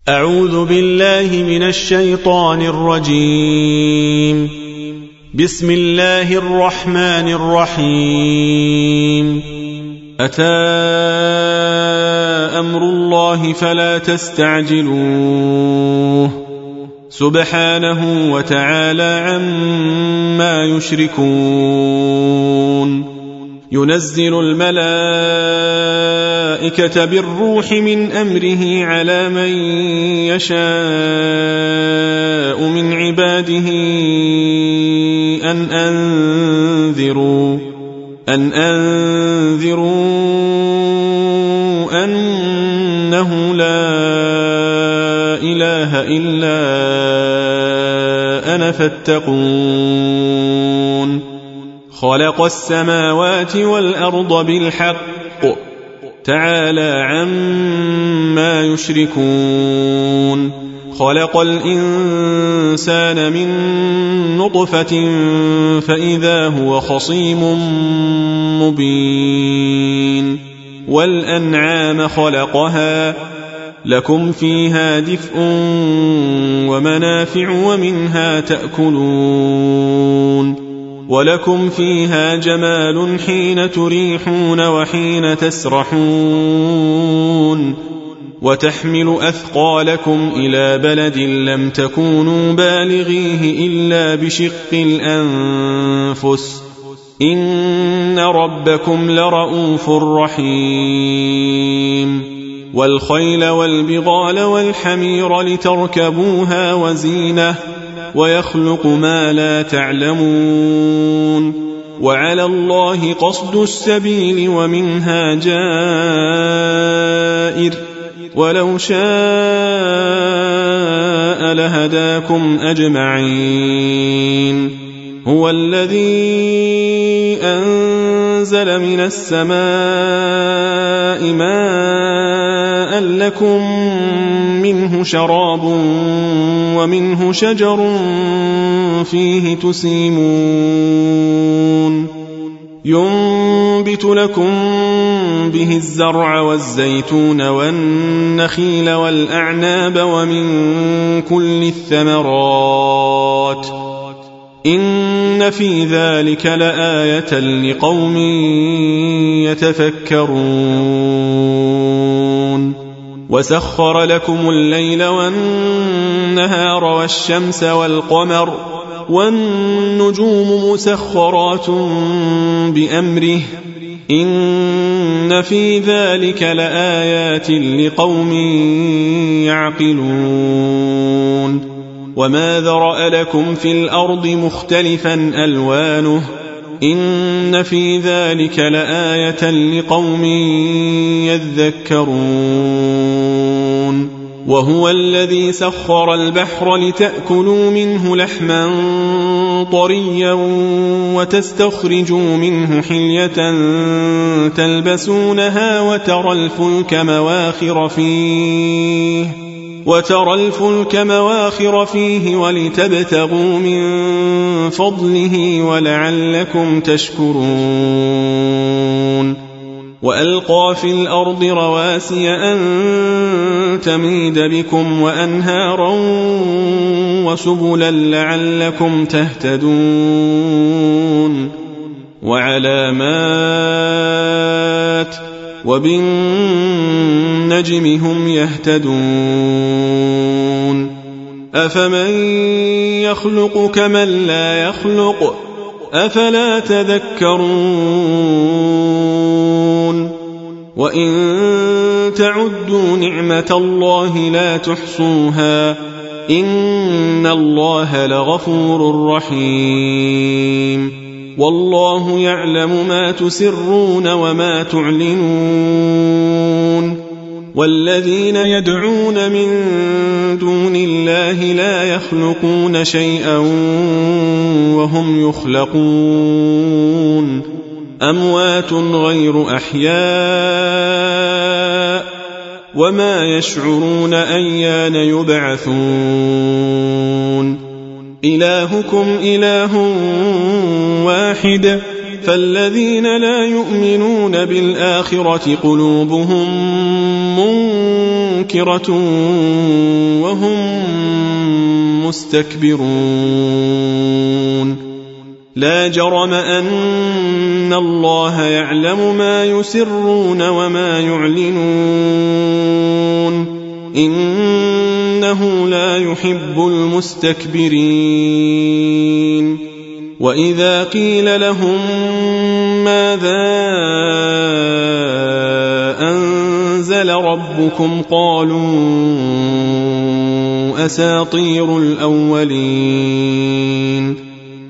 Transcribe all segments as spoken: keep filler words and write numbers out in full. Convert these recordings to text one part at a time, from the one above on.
أعوذ بالله من الشيطان الرجيم. بسم الله الرحمن الرحيم. أتى أمر الله فلا تستعجلوه سبحانه وتعالى عما يشركون. ينزل الملائكة بالروح من أمره على من يشاء من عباده أن أنذروا أن أنذروا أنه لا إله إلا أنا فاتقون. خلق السماوات والأرض بالحق تعالى عما يشركون. خلق الإنسان من نطفة فإذا هو خصيم مبين. والأنعام خلقها لكم فيها دفء ومنافع ومنها تأكلون. ولكم فيها جمال حين تريحون وحين تسرحون. وتحمل أثقالكم إلى بلد لم تكونوا بالغيه إلا بشق الأنفس إن ربكم لرؤوف رحيم. والخيل والبغال والحمير لتركبوها وزينة ويخلق ما لا تعلمون. وعلى الله قصد السبيل ومنها جائر ولو شاء لهداكم أجمعين. هو الذي أنزل من السماء ماء لكم منه شراب ومنه شجر فيه تسيمون. ينبت لكم به الزرع والزيتون والنخيل والأعناب ومن كل الثمرات إن في ذلك لآية لقوم يتفكرون. وسخر لكم الليل والنهار والشمس والقمر والنجوم مسخرات بأمره إن في ذلك لآيات لقوم يعقلون. وما ذرأ لكم في الأرض مختلفا ألوانه إن في ذلك لآية لقوم يذكرون. وهو الذي سخر البحر لتأكلوا منه لحما طريا وتستخرجوا منه حلية تلبسونها وترى الفلك مواخر فيه وترى الفلك مواخر فيه ولتبتغوا من فضله ولعلكم تشكرون. وألقى في الأرض رواسي أن تميد بكم وأنهارا وسبلا لعلكم تهتدون. وعلامات وبالنجم هم يهتدون. أفمن يخلق كمن لا يخلق أفلا تذكرون. وإن تعدوا نعمة الله لا تحصوها إن الله لغفور رحيم. والله يعلم ما تسرون وما تعلنون. والذين يدعون من دون الله لا يخلقون شيئا وهم يخلقون. أموات غير أحياء وما يشعرون أيان يبعثون. إلهكم إله واحد فالذين لا يؤمنون بالآخرة قلوبهم مُنكِرَةٌ وَهُمْ مُسْتَكْبِرُونَ لا جرم أن الله يعلم ما يسرون وما يعلنون إنه لا يحب المستكبرين وإذا قيل لهم ماذا أنزل ربكم قالوا أساطير الأولين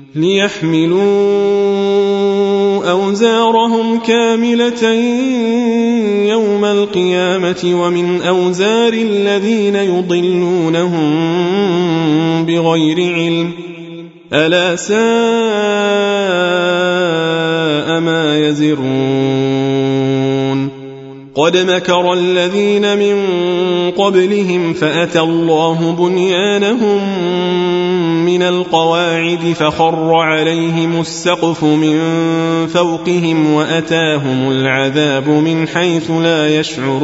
ليحملوا أوزارهم كاملة يوم القيامة ومن أوزار الذين يضلونهم بغير علم ألا ساء ما يزرون قد مكر الذين من قبلهم فأتى الله بنيانهم من القواعد فخر عليهم السقف من فوقهم وأتاهم العذاب من حيث لا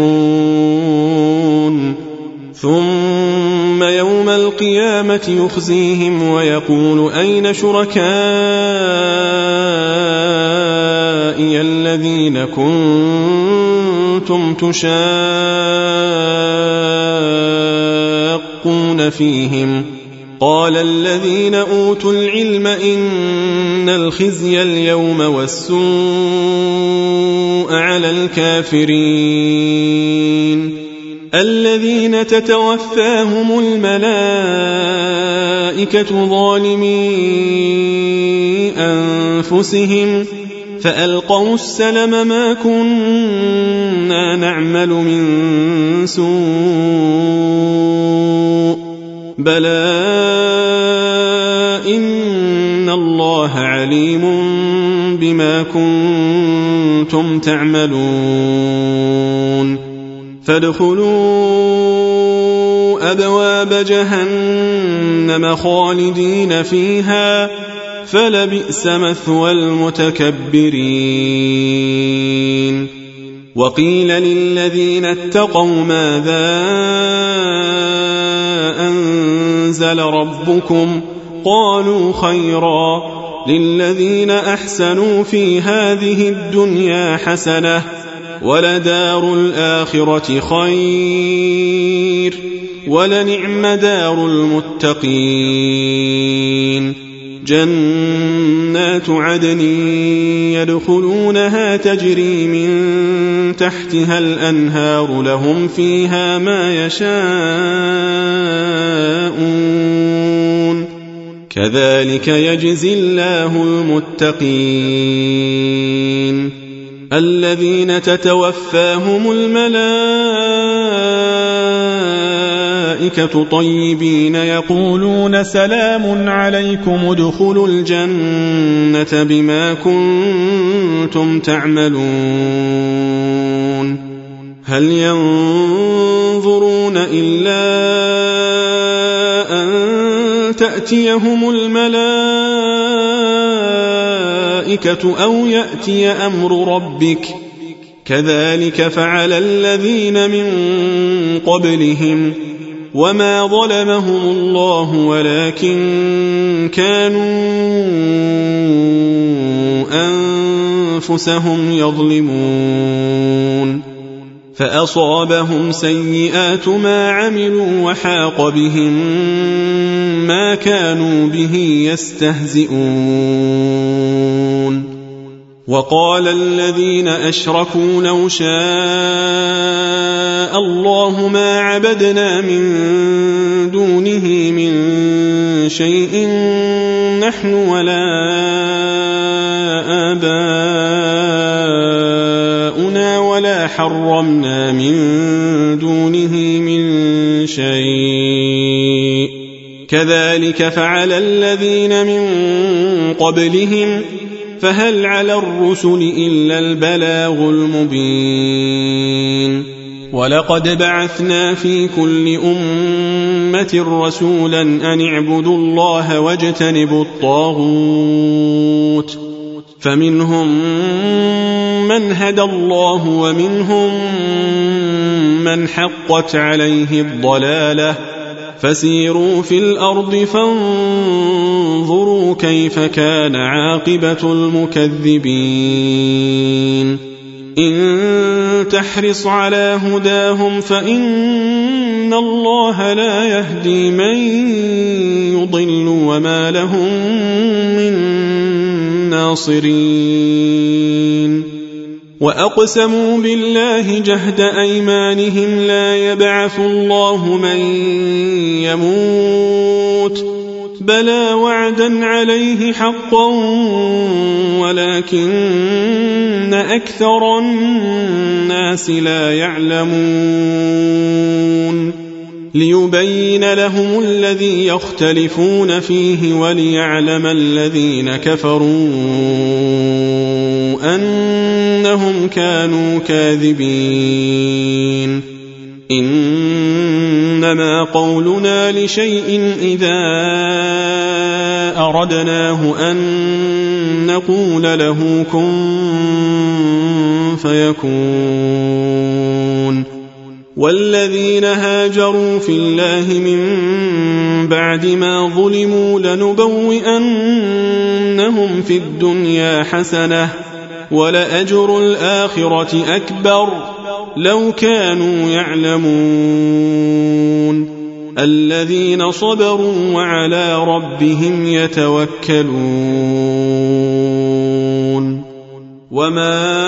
يشعرون ثم يوم القيامة يخزيهم ويقول أين شركائي الذين كنتم تشاقون فيهم قال الذين أوتوا العلم إن الخزي اليوم والسوء على الكافرين الذين تتوفاهم الملائكة ظالمي أنفسهم فألقوا السلم ما كنا نعمل من سوء بلى إن الله عليم بما كنتم تعملون فادخلوا أبواب جهنم خالدين فيها فلبئس مثوى المتكبرين وقيل للذين اتقوا ماذا أنزل ربكم قالوا خيرا للذين أحسنوا في هذه الدنيا حسنة ولدار الآخرة خير ولنعم دار المتقين جنات عدن يدخلونها تجري من تحتها الأنهار لهم فيها ما يشاءون كذلك يجزي الله المتقين الذين تتوفاهم الملائكة طيبين يقولون سلام عليكم ادخلوا الجنة بما كنتم تعملون هل ينظرون إلا أن تأتيهم الملائكة أو يأتي أمر ربك كذلك فعل الذين من قبلهم وما ظلمهم الله ولكن كانوا أنفسهم يظلمون فأصابهم سيئات ما عملوا وحاق بهم ما كانوا به يستهزئون وقال الذين أشركوا لو شاء الله ما عبدنا من دونه من شيء نحن ولا آباؤنا ولا حرمنا من دونه من شيء كذلك فعل الذين من قبلهم فهل على الرسل إلا البلاغ المبين ولقد بعثنا في كل أمة رسولا أن اعبدوا الله واجتنبوا الطاغوت فمنهم من هدى الله ومنهم من حقت عليه الضلالة فسيروا في الأرض فانظروا كيف كان عاقبة المكذبين إن تحرص على هداهم فإن الله لا يهدي من يضل وما لهم من ناصرين وأقسموا بالله جهد أيمانهم لا يبعث الله من يموت بلى وعدا عليه حقا ولكن أكثر الناس لا يعلمون ليبين لهم الذي يختلفون فيه وليعلم الذين كفروا أنهم كانوا كاذبين إنما قولنا لشيء إذا أردناه أن نقول له كن فيكون والذين هاجروا في الله من بعد ما ظلموا لنبوئنهم في الدنيا حسنة ولأجر الآخرة أكبر لو كانوا يعلمون الذين صبروا وعلى ربهم يتوكلون وما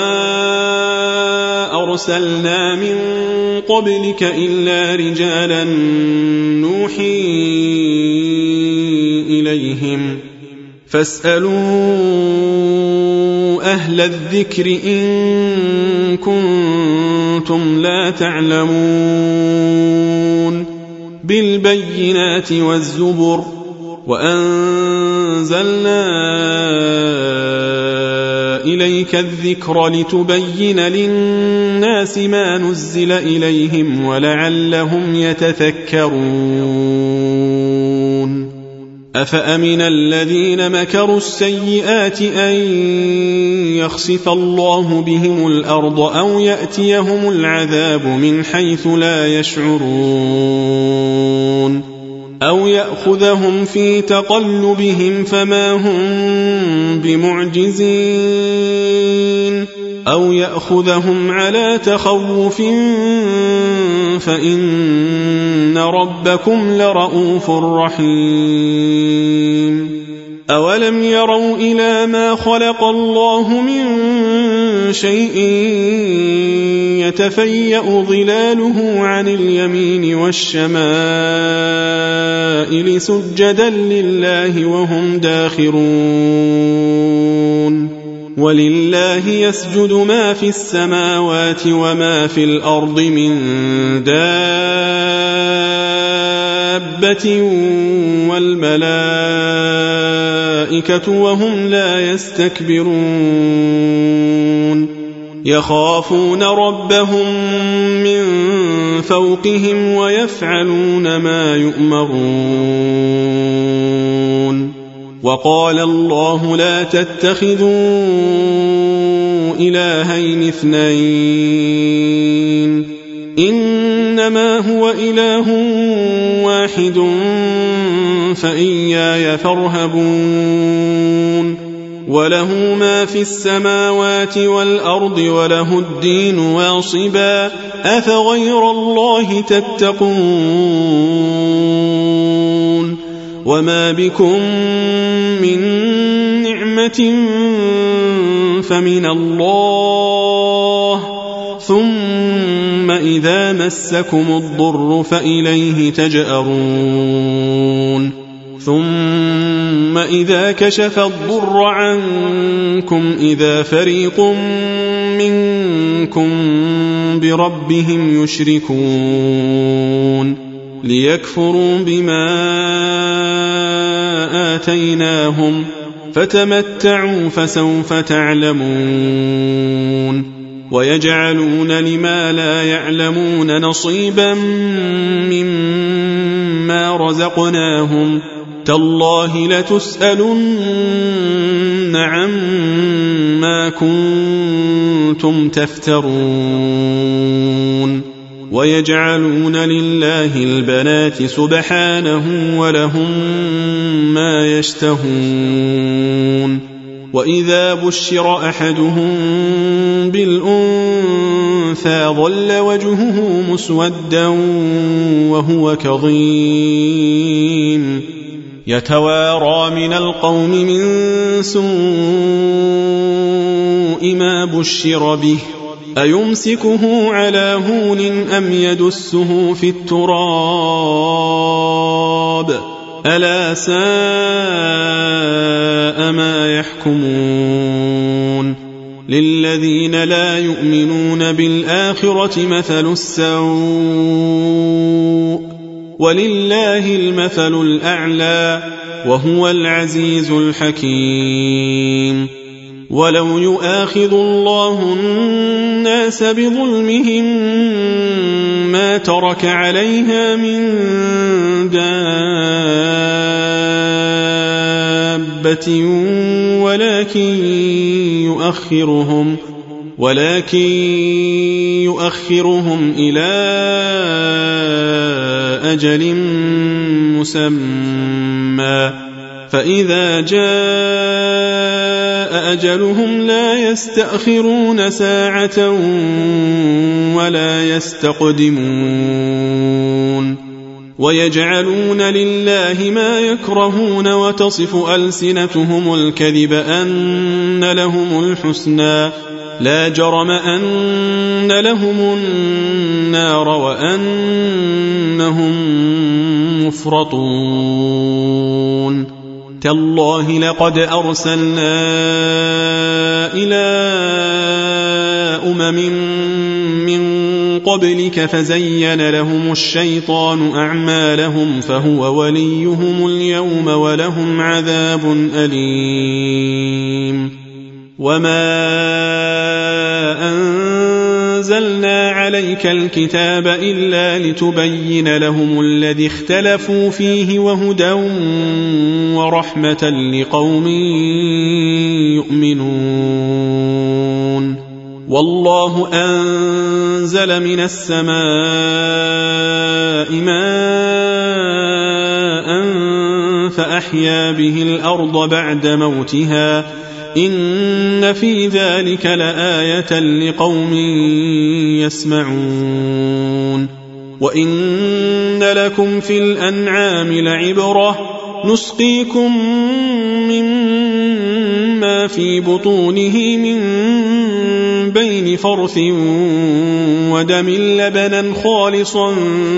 أرسلنا من قبلك إلا رجالا نوحي إليهم فاسألوا أهل الذكر إن كنتم لا تعلمون بالبينات والزبر وأنزلنا إليك الذكر لتبين للناس ما نزل إليهم ولعلهم يتذكرون أفأمن الذين مكروا السيئات أن يخسف الله بهم الأرض أو يأتيهم العذاب من حيث لا يشعرون أو يأخذهم في تقلبهم فما هم بمعجزين أو يأخذهم على تخوف فإن ربكم لرؤوف رحيم أولم يروا إلى ما خلق الله من شيء يتفيأ ظلاله عن اليمين والشمائل سجدا لله وهم داخرون ولله يسجد ما في السماوات وما في الأرض من دابة والملائكة وهم لا يستكبرون يخافون ربهم من فوقهم ويفعلون ما يؤمرون وقال الله لا تتخذوا إلهين اثنين إنما هو إله واحد فإياي فارهبون وله ما في السماوات والأرض وله الدين واصبا أفغير الله تتقون وما بكم من نعمة فمن الله ثم إذا مسكم الضر فإليه تجأرون ثم إذا كشف الضر عنكم إذا فريق منكم بربهم يشركون ليكفروا بما آتيناهم فتمتعوا فسوف تعلمون ويجعلون لما لا يعلمون نصيبا مما رزقناهم تالله لتسألن عما كنتم تفترون ويجعلون لله البنات سبحانه ولهم ما يشتهون وإذا بشر أحدهم بالأنثى ظل وجهه مسودا وهو كظيم يتوارى من القوم من سوء ما بشر به أيمسكه على هون أم يدسه في التراب ألا ساء ما يحكمون للذين لا يؤمنون بالآخرة مثل السوء ولله المثل الأعلى وهو العزيز الحكيم ولو يؤاخذ الله الناس بظلمهم ما ترك عليها من دابة ولكن يؤخرهم ولكن يؤخرهم إلى أجل مسمى فإذا جاء أجلهم لا يستأخرون ساعة ولا يستقدمون ويجعلون لله ما يكرهون وتصف ألسنتهم الكذب أن لهم الحسنى لا جرم أن لهم النار وأنهم مفرطون تالله لقد أرسلنا إلى أمم من قبلك فزين لهم الشيطان أعمالهم فهو وليهم اليوم ولهم عذاب أليم وما أنزلنا عليك الكتاب إلا لتبين لهم الذي اختلفوا فيه وهدى ورحمة لقوم يؤمنون والله أنزل من السماء ماء فأحيا به الأرض بعد موتها إن في ذلك لآية لقوم يسمعون وإن لكم في الأنعام لعبرة نسقيكم مما في بطونه من بين فرث ودم لبنا خالصا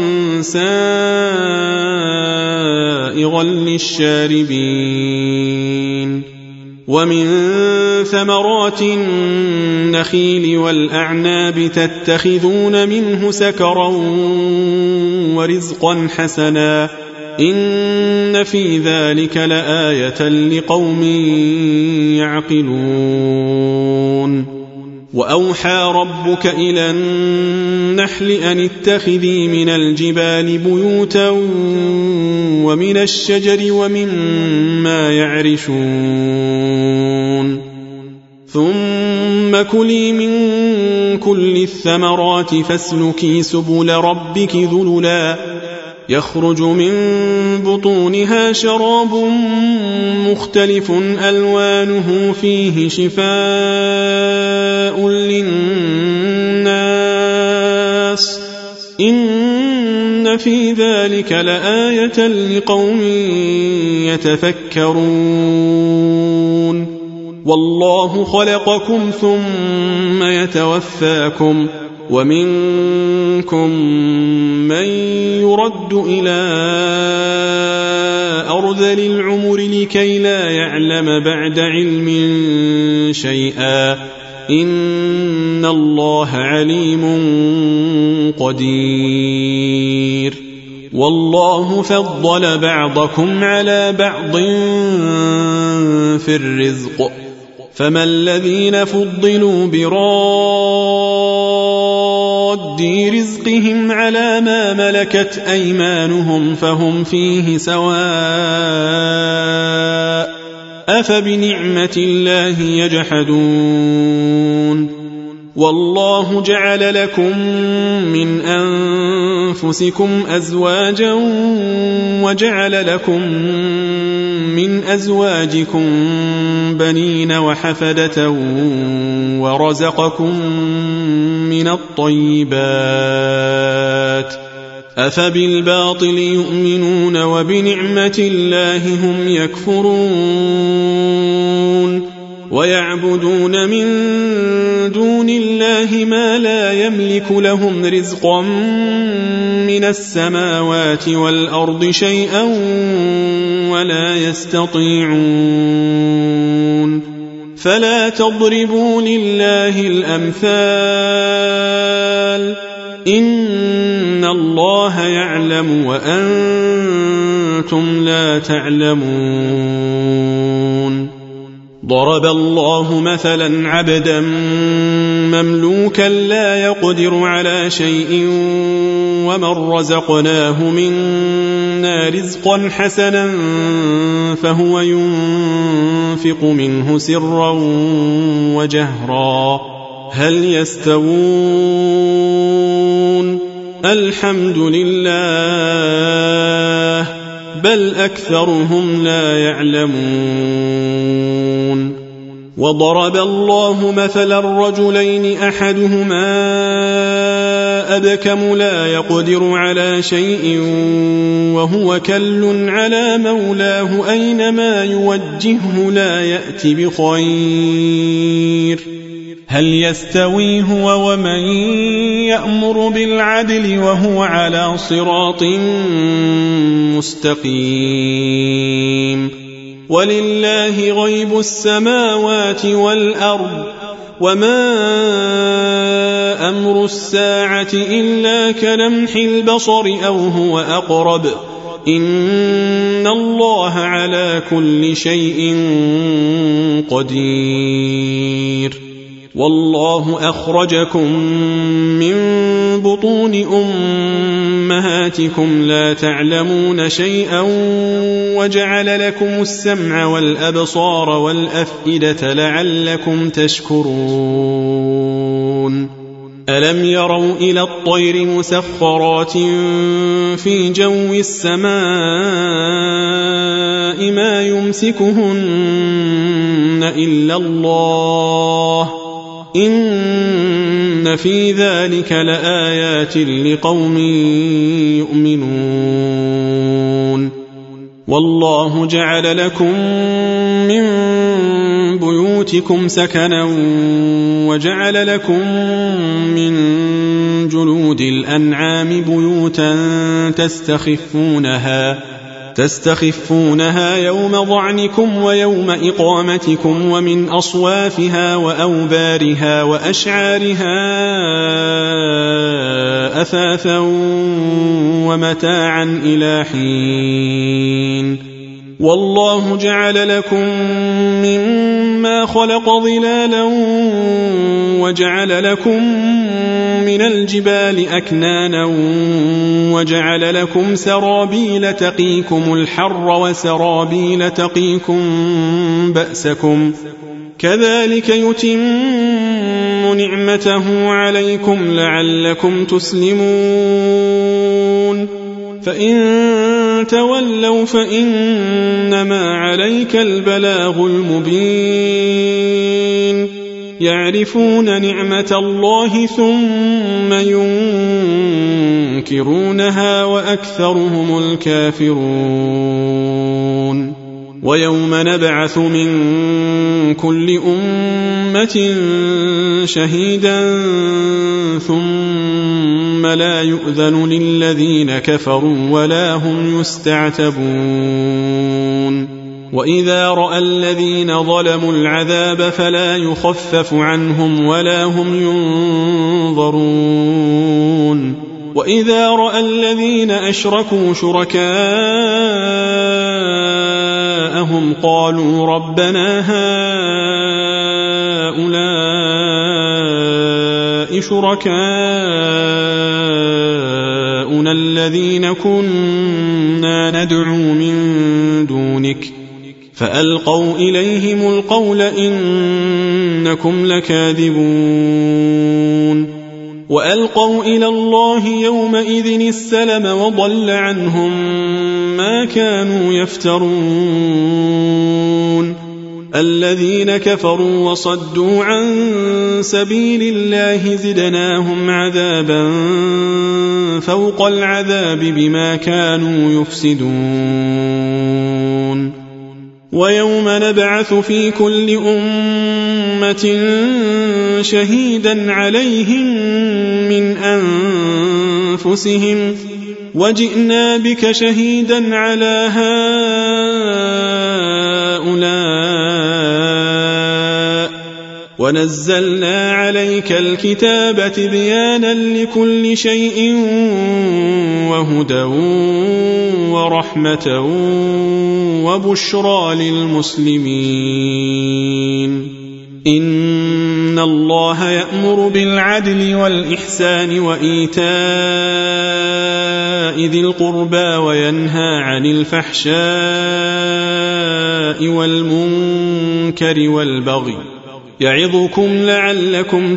سائغا للشاربين ومن ثمرات النخيل والأعناب تتخذون منه سكرا ورزقا حسنا إن في ذلك لآية لقوم يعقلون وأوحى ربك إلى النحل أن اتخذي من الجبال بيوتا ومن الشجر ومما يعرشون ثم كلي من كل الثمرات فاسلكي سبل ربك ذللا يخرج من بطونها شراب مختلف ألوانه فيه شفاء للناس إن في ذلك لآية لقوم يتفكرون والله خلقكم ثم يتوفاكم ومنكم من يرد إلى أرذل العمر لكي لا يعلم بعد علم شيئا إن الله عليم قدير والله فضل بعضكم على بعض في الرزق فما الذين فضلوا براد رَدِّي رِزْقِهِمْ عَلَى مَا مَلَكَتْ أَيْمَانُهُمْ فَهُمْ فِيهِ سَوَاءٌ أَفَبِنِعْمَةِ اللَّهِ يَجْحَدُونَ وَاللَّهُ جَعَلَ لَكُم مِّنْ أَنفُسِكُمْ أَزْوَاجًا وَجَعَلَ لَكُم مِّنْ أَزْوَاجِكُم بَنِينَ وَحَفَدَةً وَرَزَقَكُم مِّنَ الطَّيِّبَاتِ أَفَبِالْبَاطِلِ يُؤْمِنُونَ وَبِنِعْمَةِ اللَّهِ هُمْ يَكْفُرُونَ وَيَعْبُدُونَ مِن دُونِ اللَّهِ مَا لَا يَمْلِكُ لَهُمْ رِزْقًا مِّنَ السَّمَاوَاتِ وَالْأَرْضِ شَيْئًا وَلَا يَسْتَطِيعُونَ فَلَا تَضْرِبُوا لِلَّهِ الْأَمْثَالَ إِنَّ اللَّهَ يَعْلَمُ وَأَنتُمْ لَا تَعْلَمُونَ ضرب الله مثلا عبدا مملوكا لا يقدر على شيء ومن رزقناه منا رزقا حسنا فهو ينفق منه سرا وجهرا هل يستوون الحمد لله بل أكثرهم لا يعلمون وضرب الله مثلا الرجلين أحدهما أبكم لا يقدر على شيء وهو كل على مولاه أينما يوجهه لا يأت بخير هل يستوي هو ومن يأمر بالعدل وهو على صراط مستقيم ولله غيب السماوات والأرض وما أمر الساعة إلا كلمح البصر أو هو أقرب إن الله على كل شيء قدير والله أخرجكم من بطون أمهاتكم لا تعلمون شيئا وجعل لكم السمع والأبصار والأفئدة لعلكم تشكرون ألم يروا إلى الطير مسخرات في جو السماء ما يمسكهن إلا الله إن في ذلك لآيات لقوم يؤمنون والله جعل لكم من بيوتكم سكنا وجعل لكم من جلود الأنعام بيوتا تستخفونها تستخفونها يوم ضعنكم ويوم إقامتكم ومن أصوافها وأوبارها وأشعارها أثاثا ومتاعا إلى حين والله جعل لكم مما خلق ظلالا وجعل لكم من الجبال أكنانا وجعل لكم سرابيل تقيكم الحر وسرابيل تقيكم بأسكم كذلك يتم نعمته عليكم لعلكم تسلمون فإن تولوا فإنما عليك البلاغ المبين يعرفون نعمة الله ثم ينكرونها وأكثرهم الكافرون ويوم نبعث من كل أمة شهيدا ثم لا يؤذن للذين كفروا ولا هم يستعتبون وإذا رأى الذين ظلموا العذاب فلا يخفف عنهم ولا هم ينظرون وإذا رأى الذين أشركوا شركاءهم قالوا ربنا هؤلاء شركاء آباؤنا الذين كنا ندعو من دونك فألقوا إليهم القول إنكم لكاذبون وألقوا إلى الله يومئذ السلم وضل عنهم ما كانوا يفترون الذين كفروا وصدوا عن سبيل الله زدناهم عذابا فوق العذاب بما كانوا يفسدون ويوم نبعث في كل أمة شهيدا عليهم من أنفسهم وجئنا بك شهيدا على هؤلاء ونزلنا عليك الكتاب تبيانا لكل شيء وهدى ورحمة وبشرى للمسلمين إن الله يأمر بالعدل والإحسان وإيتاء ذي القربى وينهى عن الفحشاء والمنكر والبغي يعظكم لعلكم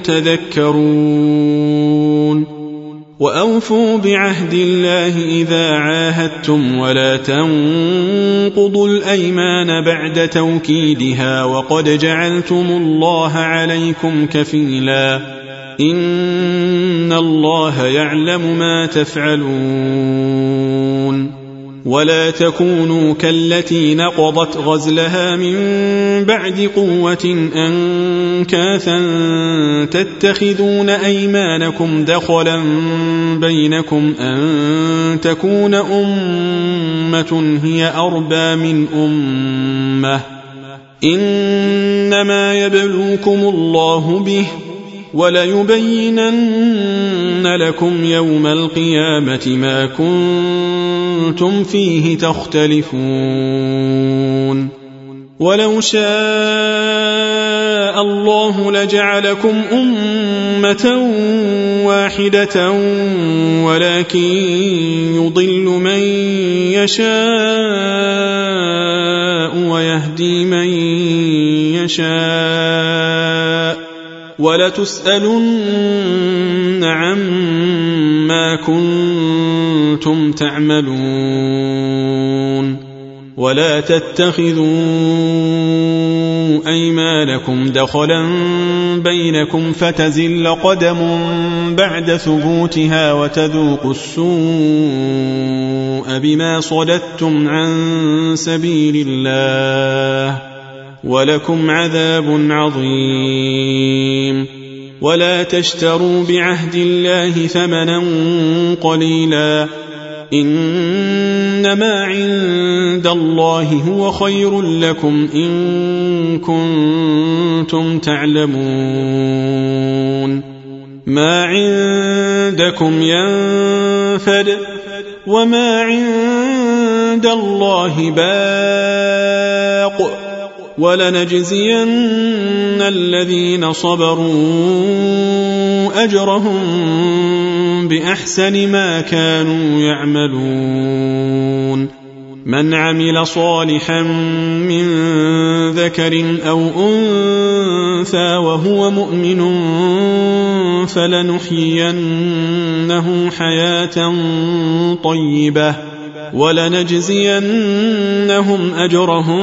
تذكرون وأوفوا بعهد الله إذا عاهدتم ولا تنقضوا الأيمان بعد توكيدها وقد جعلتم الله عليكم كفيلا إن الله يعلم ما تفعلون ولا تكونوا كالتي نقضت غزلها من بعد قوة أنكاثا تتخذون أيمانكم دخلا بينكم أن تكون أمة هي أربى من أمة إنما يبلوكم الله به وليبينن لكم يوم القيامة ما كنتم فيه تختلفون ولو شاء الله لجعلكم أمة واحدة ولكن يضل من يشاء ويهدي من يشاء ولتسألن عما كنتم تعملون ولا تتخذوا أيمانكم دخلا بينكم فتزل قدم بعد ثبوتها وتذوقوا السوء بما صددتم عن سبيل الله ولكم عذاب عظيم ولا تشتروا بعهد الله ثمنا قليلا إنما عند الله هو خير لكم إن كنتم تعلمون ما عندكم ينفد وما عند الله باق ولنجزين الذين صبروا أجرهم بأحسن ما كانوا يعملون من عمل صالحا من ذكر أو أنثى وهو مؤمن فلنحيينه حياة طيبة ولنجزينهم أجرهم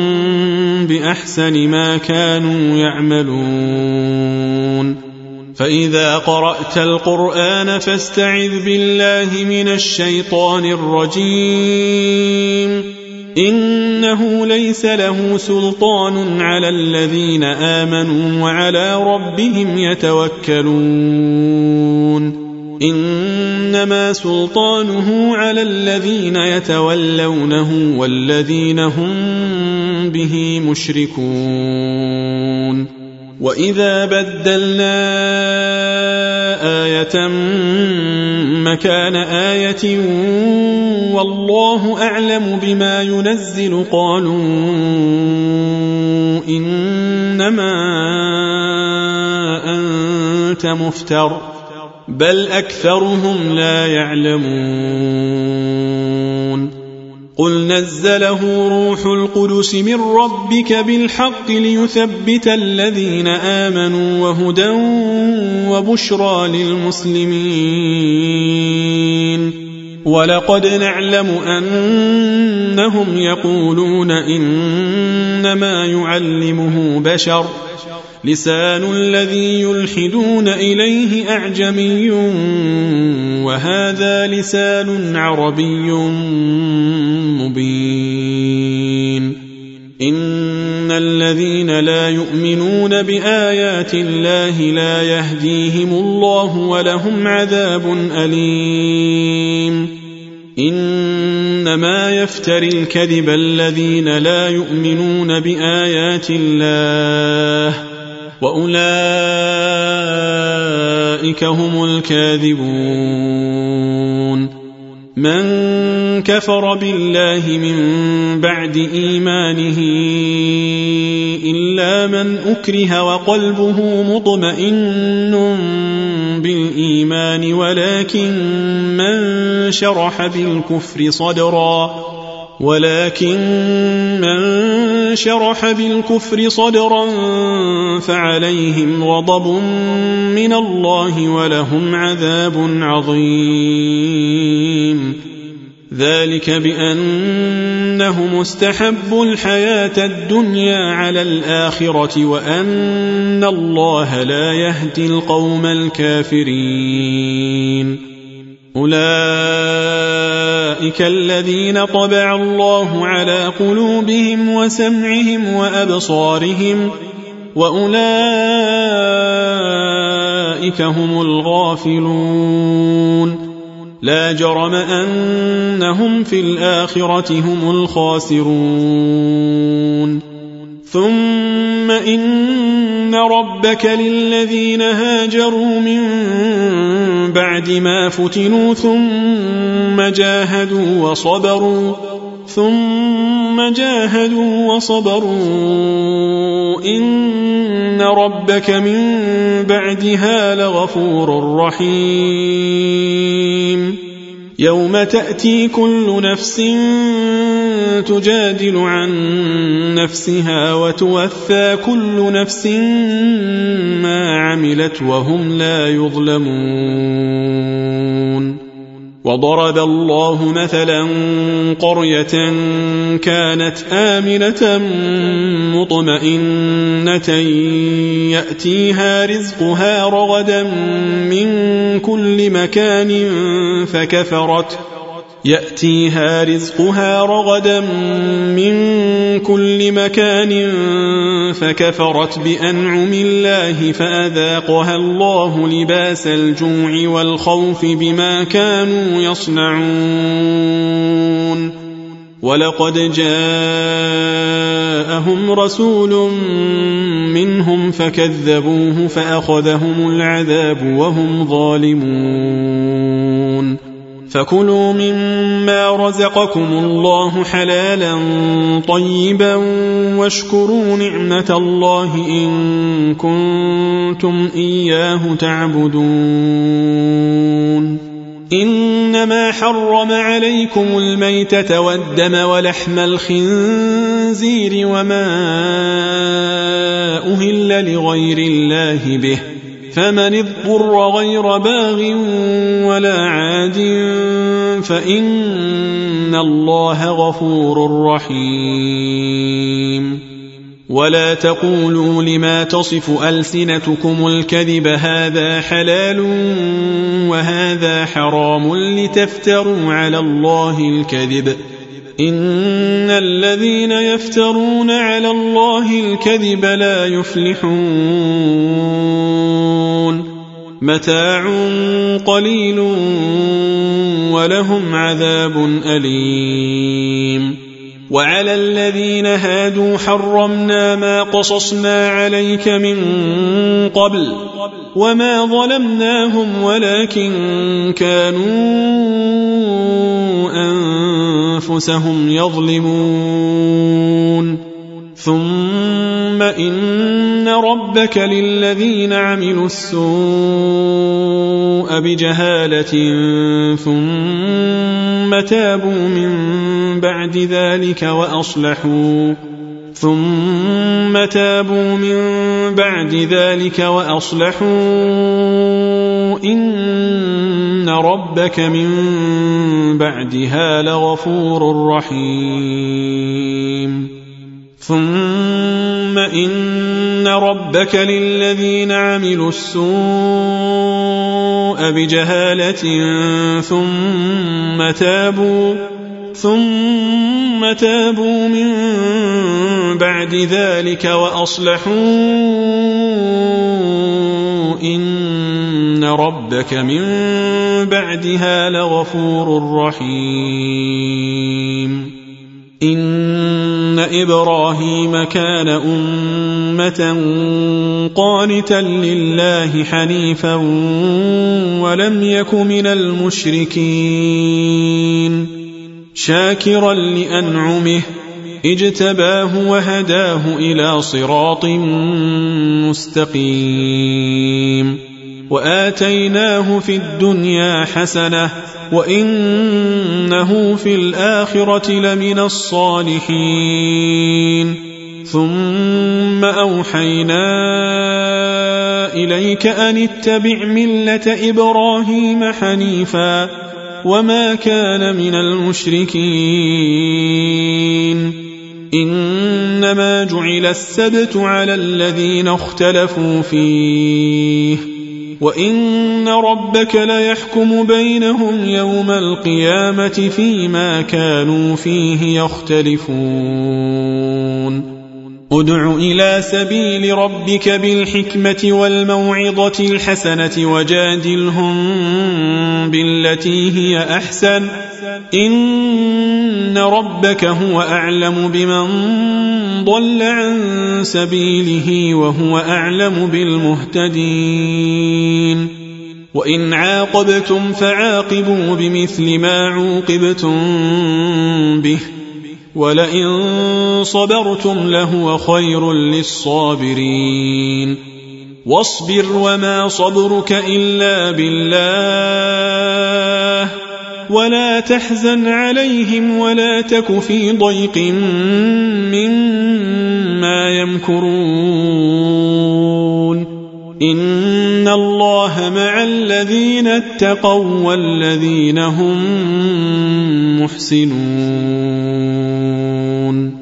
بأحسن ما كانوا يعملون فإذا قرأت القرآن فاستعذ بالله من الشيطان الرجيم إنه ليس له سلطان على الذين آمنوا وعلى ربهم يتوكلون إنما سلطانه على الذين يتولونه والذين هم به مشركون وإذا بدلنا آية مكان آية والله أعلم بما ينزل قالوا إنما أنت مفتر بل أكثرهم لا يعلمون قل نزله روح القدس من ربك بالحق ليثبت الذين آمنوا وهدى وبشرى للمسلمين ولقد نعلم أنهم يقولون إنما يعلمه بشر لسان الذي يلحدون إليه أعجمي وهذا لسان عربي مبين إن الذين لا يؤمنون بآيات الله لا يهديهم الله ولهم عذاب أليم إنما يفتري الكذب الذين لا يؤمنون بآيات الله وأولئك هم الكاذبون من كفر بالله من بعد إيمانه إلا من أكره وقلبه مطمئن بالإيمان ولكن من شرح بالكفر صدرا ولكن من شرح بالكفر صدرا فعليهم غضب من الله ولهم عذاب عظيم ذلك بأنهم استحبوا الحياة الدنيا على الآخرة وأن الله لا يهدي القوم الكافرين أولئك الذين طبع الله على قلوبهم وسمعهم وأبصارهم وأولئك هم الغافلون لا جرم أنهم في الآخرة هم الخاسرون ثم إن ربك للذين هاجروا من بعد ما فتنوا ثم جاهدوا وصبروا ثم جاهدوا وصبروا إن ربك من بعدها لغفور رحيم يوم تأتي كل نفس تجادل عن نفسها وتوفى كل نفس ما عملت وهم لا يظلمون وضرب الله مثلا قرية كانت آمنة مطمئنة يأتيها رزقها رغدا من كل مكان فكفرت يأتيها رزقها رغدا من كل مكان فكفرت بأنعم الله فأذاقها الله لباس الجوع والخوف بما كانوا يصنعون ولقد جاءهم رسول منهم فكذبوه فأخذهم العذاب وهم ظالمون فكلوا مما رزقكم الله حلالا طيبا واشكروا نعمة الله إن كنتم إياه تعبدون إنما حرم عليكم الميتة والدم ولحم الخنزير وما أهل لغير الله به فمن اضطر غير باغ ولا عاد فإن الله غفور رحيم ولا تقولوا لما تصف ألسنتكم الكذب هذا حلال وهذا حرام لتفتروا على الله الكذب إن الذين يفترون على الله الكذب لا يفلحون متاع قليل ولهم عذاب أليم وعلى الذين هادوا حرمنا ما قصصنا عليك من قبل وما ظلمناهم ولكن كانوا أنفسهم يظلمون ثم إن ربك للذين عملوا السوء بجهالة ثم تابوا من بعد ذلك وأصلحوا ثم تابوا من بعد ذلك وأصلحوا إن ربك من بعدها لغفور رحيم ثم إن ربك للذين عملوا السوء بجهالة ثم تابوا ثم تابوا من بعد ذلك وأصلحوا إن ربك من بعدها لغفور رحيم إن إبراهيم كان أمة قانتا لله حنيفا ولم يك من المشركين شاكرا لأنعمه اجتباه وهداه إلى صراط مستقيم وآتيناه في الدنيا حسنة وإنه في الآخرة لمن الصالحين ثم أوحينا إليك أن اتبع ملة إبراهيم حنيفا وما كان من المشركين إنما جعل السبت على الذين اختلفوا فيه وإن ربك ليحكم بينهم يوم القيامة فيما كانوا فيه يختلفون ادع إلى سبيل ربك بالحكمة والموعظة الحسنة وجادلهم بالتي هي أحسن إن ربك هو أعلم بمن ضل عن سبيله وهو أعلم بالمهتدين وإن عاقبتم فعاقبوا بمثل ما عوقبتم به ولئن صبرتم لهو خير للصابرين واصبر وما صبرك إلا بالله ولا تحزن عليهم ولا تك في ضيق مما يمكرون إن الله مع الذين اتقوا والذين هم محسنون